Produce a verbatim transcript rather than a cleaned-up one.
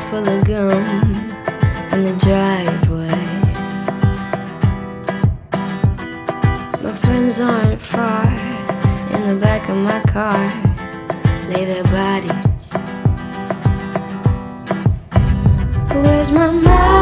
full of gum in the driveway. My friends aren't far. In the back of my car lay their bodies. Where's my mind?